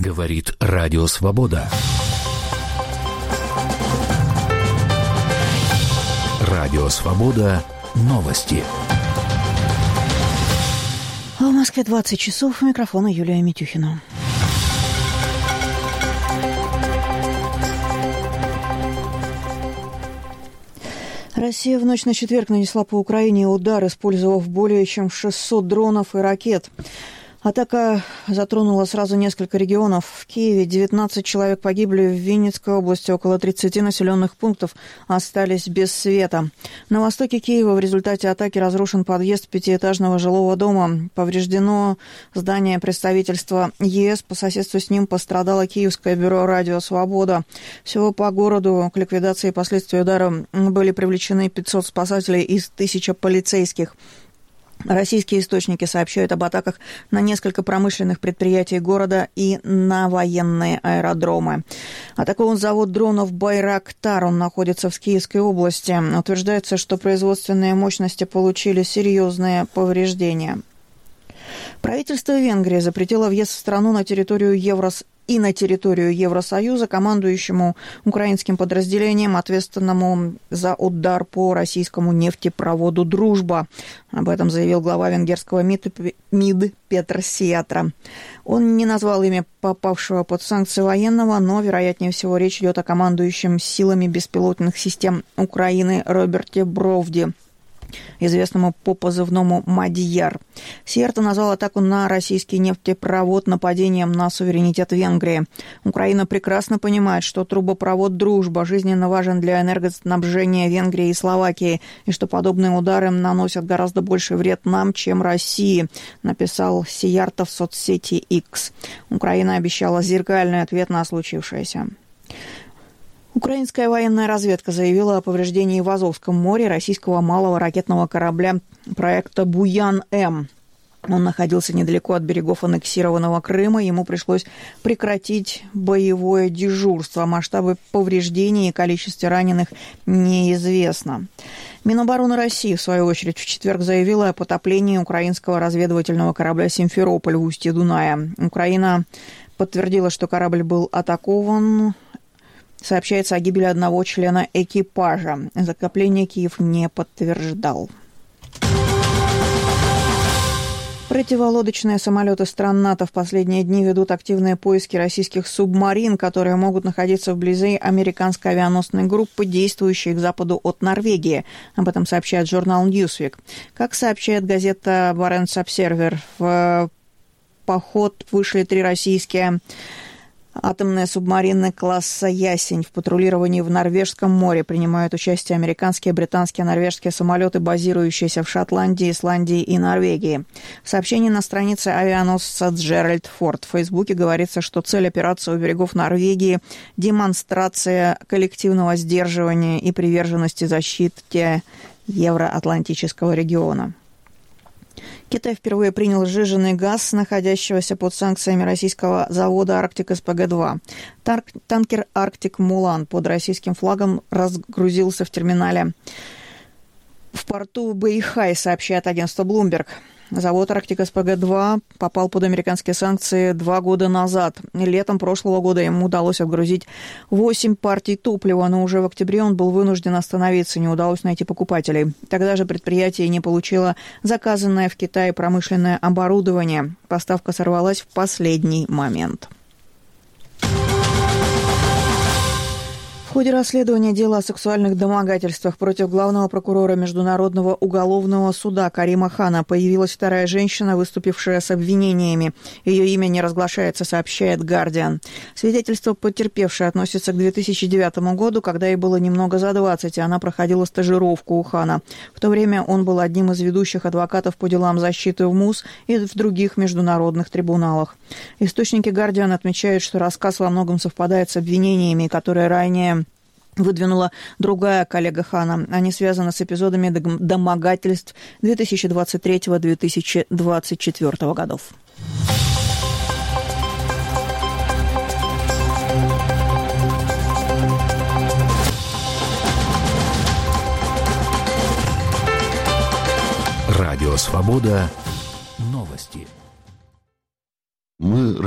Говорит Радио Свобода. Радио Свобода. Новости. В Москве 20 часов. У микрофона Юлия Митюхина. Россия в ночь на четверг нанесла по Украине удар, использовав более чем 600 дронов и ракет. Атака затронула сразу несколько регионов. В Киеве 19 человек погибли, в Винницкой области около 30 населенных пунктов остались без света. На востоке Киева в результате атаки разрушен подъезд пятиэтажного жилого дома. Повреждено здание представительства ЕС. По соседству с ним пострадало Киевское бюро «Радио Свобода». Всего по городу к ликвидации последствий удара были привлечены 500 спасателей из 1000 полицейских. Российские источники сообщают об атаках на несколько промышленных предприятий города и на военные аэродромы. Атакован завод дронов «Байрактар». Он находится в Киевской области. Утверждается, что производственные мощности получили серьезные повреждения. Правительство Венгрии запретило въезд в страну на территорию Евросоюза командующему украинским подразделением, ответственному за удар по российскому нефтепроводу «Дружба». Об этом заявил глава венгерского МИД Петр Сиятра. Он не назвал имя попавшего под санкции военного, но, вероятнее всего, речь идет о командующем силами беспилотных систем Украины Роберте Бровди, известному по позывному «Мадьяр». Сиерта назвал атаку на российский нефтепровод нападением на суверенитет Венгрии. Украина прекрасно понимает, что трубопровод «Дружба» жизненно важен для энергоснабжения Венгрии и Словакии, и что подобные удары наносят гораздо больший вред нам, чем России, написал Сиерта в соцсети X. Украина обещала зеркальный ответ на случившееся. Украинская военная разведка заявила о повреждении в Азовском море российского малого ракетного корабля проекта «Буян-М». Он находился недалеко от берегов аннексированного Крыма. Ему пришлось прекратить боевое дежурство. Масштабы повреждений и количество раненых неизвестно. Минобороны России, в свою очередь, в четверг заявила о потоплении украинского разведывательного корабля «Симферополь» в устье Дуная. Украина подтвердила, что корабль был атакован. Сообщается о гибели одного члена экипажа. Затопление Киев не подтверждал. Противолодочные самолеты стран НАТО в последние дни ведут активные поиски российских субмарин, которые могут находиться вблизи американской авианосной группы, действующей к западу от Норвегии. Об этом сообщает журнал Newsweek. Как сообщает газета Barents Observer, в поход вышли 3 российские атомные субмарины класса «Ясень». В патрулировании в Норвежском море принимают участие американские, британские, норвежские самолеты, базирующиеся в Шотландии, Исландии и Норвегии. В сообщении на странице авианосца «Джеральд Форд» в Фейсбуке говорится, что цель операции у берегов Норвегии – демонстрация коллективного сдерживания и приверженности защите евроатлантического региона. Китай впервые принял сжиженный газ, находящегося под санкциями российского завода «Арктик СПГ-2». Танкер «Арктик Мулан» под российским флагом разгрузился в терминале в порту Бэйхай, сообщает агентство Bloomberg. Завод «Арктик СПГ-2» попал под американские санкции 2 года назад. Летом прошлого года ему удалось отгрузить 8 партий топлива, но уже в октябре он был вынужден остановиться, не удалось найти покупателей. Тогда же предприятие не получило заказанное в Китае промышленное оборудование. Поставка сорвалась в последний момент. В ходе расследования дела о сексуальных домогательствах против главного прокурора Международного уголовного суда Карима Хана появилась вторая женщина, выступившая с обвинениями. Ее имя не разглашается, сообщает «Гардиан». Свидетельство потерпевшей относится к 2009 году, когда ей было немного за 20, и она проходила стажировку у Хана. В то время он был одним из ведущих адвокатов по делам защиты в МУС и в других международных трибуналах. Источники «Гардиан» отмечают, что рассказ во многом совпадает с обвинениями, которые ранее выдвинула другая коллега Хана. Они связаны с эпизодами домогательств 2023-2024 годов. Радио Свобода. Новости. Мы